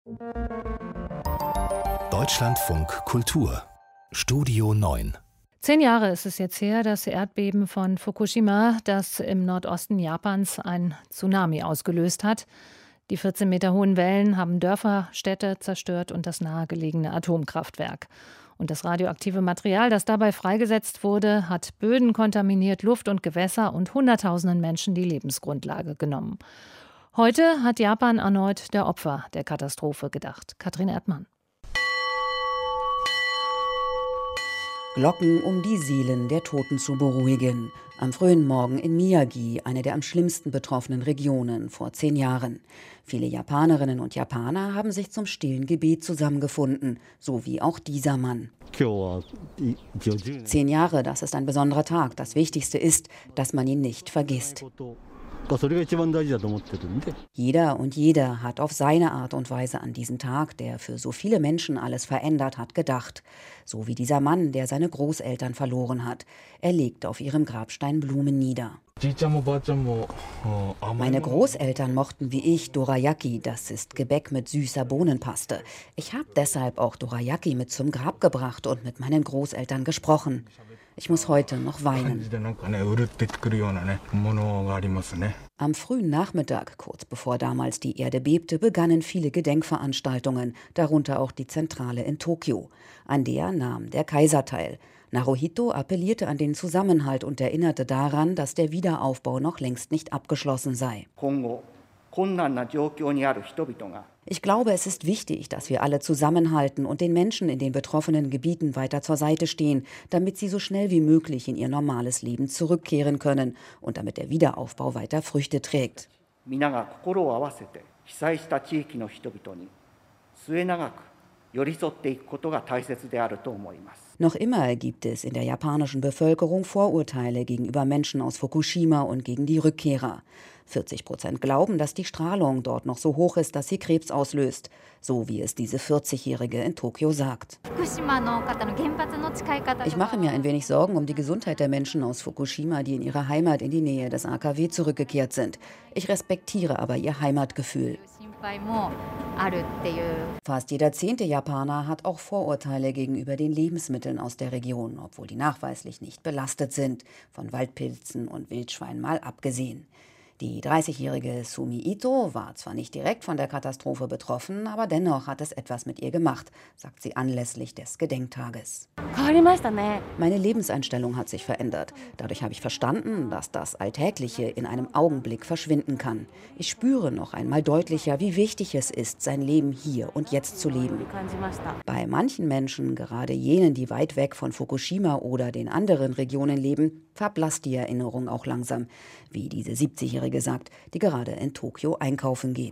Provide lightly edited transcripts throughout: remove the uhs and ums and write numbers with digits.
Deutschlandfunk Kultur Studio 9. 10 Jahre ist es jetzt her, das Erdbeben von Fukushima, das im Nordosten Japans ein Tsunami ausgelöst hat. Die 14 Meter hohen Wellen haben Dörfer, Städte zerstört und das nahegelegene Atomkraftwerk. Und das radioaktive Material, das dabei freigesetzt wurde, hat Böden kontaminiert, Luft und Gewässer und Hunderttausenden Menschen die Lebensgrundlage genommen. Heute hat Japan erneut der Opfer der Katastrophe gedacht. Katrin Erdmann. Glocken, um die Seelen der Toten zu beruhigen. Am frühen Morgen in Miyagi, eine der am schlimmsten betroffenen Regionen, vor 10 Jahren. Viele Japanerinnen und Japaner haben sich zum stillen Gebet zusammengefunden, so wie auch dieser Mann. 10 Jahre, das ist ein besonderer Tag. Das Wichtigste ist, dass man ihn nicht vergisst. Jeder und jede hat auf seine Art und Weise an diesen Tag, der für so viele Menschen alles verändert hat, gedacht. So wie dieser Mann, der seine Großeltern verloren hat. Er legt auf ihrem Grabstein Blumen nieder. Meine Großeltern mochten wie ich Dorayaki, das ist Gebäck mit süßer Bohnenpaste. Ich habe deshalb auch Dorayaki mit zum Grab gebracht und mit meinen Großeltern gesprochen. Ich muss heute noch weinen. Am frühen Nachmittag, kurz bevor damals die Erde bebte, begannen viele Gedenkveranstaltungen, darunter auch die Zentrale in Tokio. An der nahm der Kaiser teil. Naruhito appellierte an den Zusammenhalt und erinnerte daran, dass der Wiederaufbau noch längst nicht abgeschlossen sei. Ich glaube, es ist wichtig, dass wir alle zusammenhalten und den Menschen in den betroffenen Gebieten weiter zur Seite stehen, damit sie so schnell wie möglich in ihr normales Leben zurückkehren können und damit der Wiederaufbau weiter Früchte trägt. Noch immer gibt es in der japanischen Bevölkerung Vorurteile gegenüber Menschen aus Fukushima und gegen die Rückkehrer. 40% glauben, dass die Strahlung dort noch so hoch ist, dass sie Krebs auslöst, so wie es diese 40-Jährige in Tokio sagt. Ich mache mir ein wenig Sorgen um die Gesundheit der Menschen aus Fukushima, die in ihre Heimat in die Nähe des AKW zurückgekehrt sind. Ich respektiere aber ihr Heimatgefühl. Fast jeder 10. Japaner hat auch Vorurteile gegenüber den Lebensmitteln aus der Region, obwohl die nachweislich nicht belastet sind, von Waldpilzen und Wildschweinen mal abgesehen. Die 30-jährige Sumi Ito war zwar nicht direkt von der Katastrophe betroffen, aber dennoch hat es etwas mit ihr gemacht, sagt sie anlässlich des Gedenktages. Meine Lebenseinstellung hat sich verändert. Dadurch habe ich verstanden, dass das Alltägliche in einem Augenblick verschwinden kann. Ich spüre noch einmal deutlicher, wie wichtig es ist, sein Leben hier und jetzt zu leben. Bei manchen Menschen, gerade jenen, die weit weg von Fukushima oder den anderen Regionen leben, verblasst die Erinnerung auch langsam, wie diese 70-Jährige sagt, die gerade in Tokio einkaufen geht.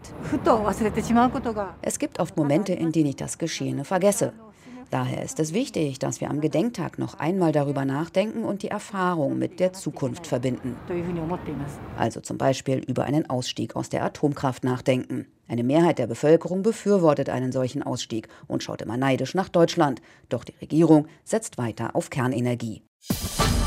Es gibt oft Momente, in denen ich das Geschehene vergesse. Daher ist es wichtig, dass wir am Gedenktag noch einmal darüber nachdenken und die Erfahrung mit der Zukunft verbinden. Also zum Beispiel über einen Ausstieg aus der Atomkraft nachdenken. Eine Mehrheit der Bevölkerung befürwortet einen solchen Ausstieg und schaut immer neidisch nach Deutschland. Doch die Regierung setzt weiter auf Kernenergie.